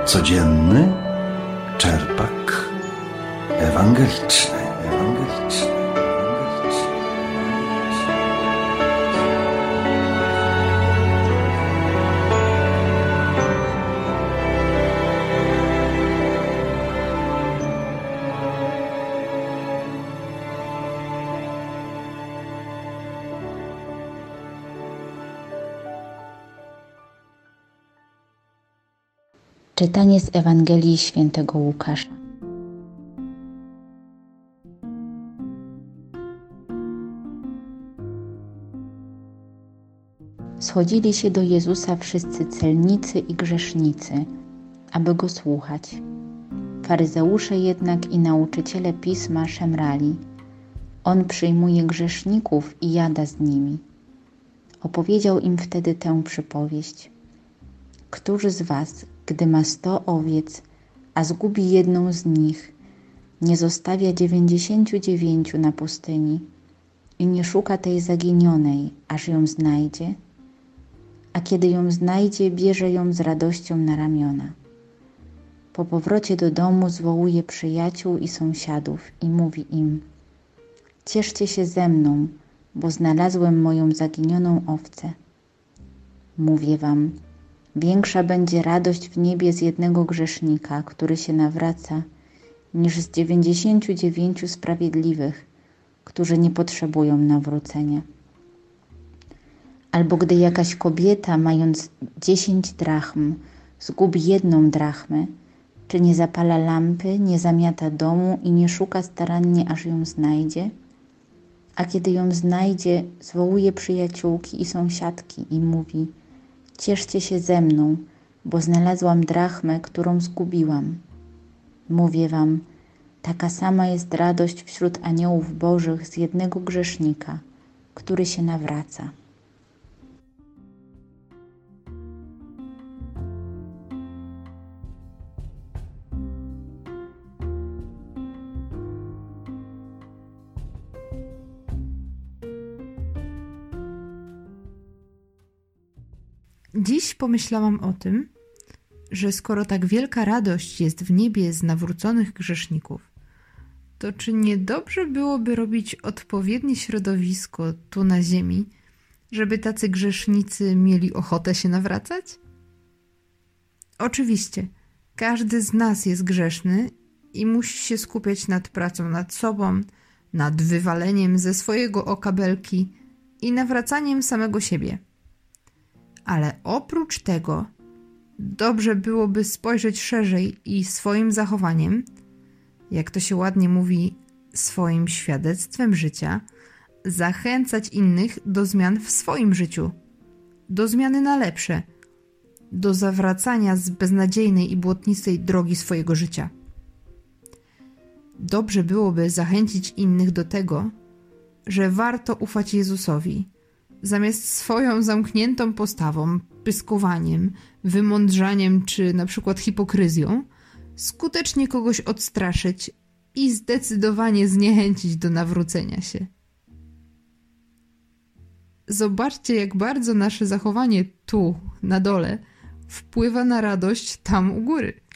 Codzienny czerpak ewangeliczny. Czytanie z Ewangelii Świętego Łukasza. Schodzili się do Jezusa wszyscy celnicy i grzesznicy, aby Go słuchać. Faryzeusze jednak i nauczyciele Pisma szemrali: On przyjmuje grzeszników i jada z nimi. Opowiedział im wtedy tę przypowieść. Któż z was, gdy ma 100 owiec, a zgubi jedną z nich, nie zostawia 99 na pustyni i nie szuka tej zaginionej, aż ją znajdzie? A kiedy ją znajdzie, bierze ją z radością na ramiona. Po powrocie do domu zwołuje przyjaciół i sąsiadów i mówi im: Cieszcie się ze mną, bo znalazłem moją zaginioną owcę. Mówię wam, większa będzie radość w niebie z jednego grzesznika, który się nawraca, niż z 99 sprawiedliwych, którzy nie potrzebują nawrócenia. Albo gdy jakaś kobieta, mając 10 drachm, zgubi 1 drachmę, czy nie zapala lampy, nie zamiata domu i nie szuka starannie, aż ją znajdzie? A kiedy ją znajdzie, zwołuje przyjaciółki i sąsiadki i mówi: Cieszcie się ze mną, bo znalazłam drachmę, którą zgubiłam. Mówię wam, taka sama jest radość wśród aniołów bożych z jednego grzesznika, który się nawraca. Dziś pomyślałam o tym, że skoro tak wielka radość jest w niebie z nawróconych grzeszników, to czy nie dobrze byłoby robić odpowiednie środowisko tu na ziemi, żeby tacy grzesznicy mieli ochotę się nawracać? Oczywiście, każdy z nas jest grzeszny i musi się skupiać nad pracą nad sobą, nad wywaleniem ze swojego oka belki i nawracaniem samego siebie. Ale oprócz tego dobrze byłoby spojrzeć szerzej i swoim zachowaniem, jak to się ładnie mówi, swoim świadectwem życia, zachęcać innych do zmian w swoim życiu, do zmiany na lepsze, do zawracania z beznadziejnej i błotnistej drogi swojego życia. Dobrze byłoby zachęcić innych do tego, że warto ufać Jezusowi, zamiast swoją zamkniętą postawą, pyskowaniem, wymądrzaniem czy na przykład hipokryzją, skutecznie kogoś odstraszyć i zdecydowanie zniechęcić do nawrócenia się. Zobaczcie, jak bardzo nasze zachowanie tu, na dole, wpływa na radość tam u góry.